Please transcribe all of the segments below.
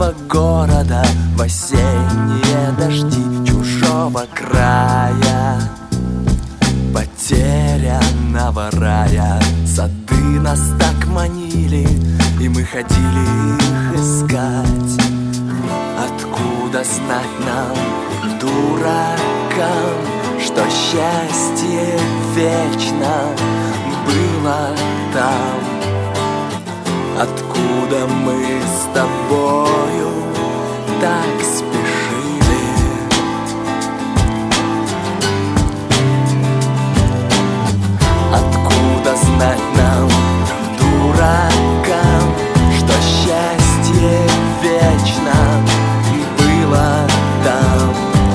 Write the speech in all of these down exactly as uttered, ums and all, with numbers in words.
старого города в осенние дожди чужого края, потерянного рая. Сады нас так манили, и мы ходили их искать. Откуда знать нам, дуракам, что счастье вечно было там? Откуда мы с тобою так спешили? Откуда знать нам, дуракам, что счастье вечно было там?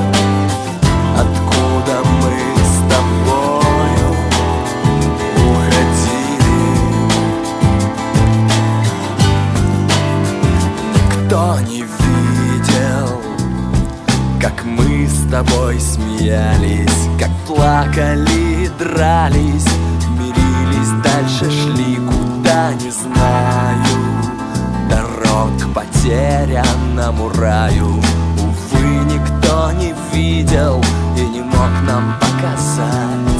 Откуда мы с тобою уходили? Никто не видел, как мы с тобой смеялись, как плакали, дрались, мирились, дальше шли, куда не знаю. Дорог к потерянному раю, увы, никто не видел и не мог нам показать.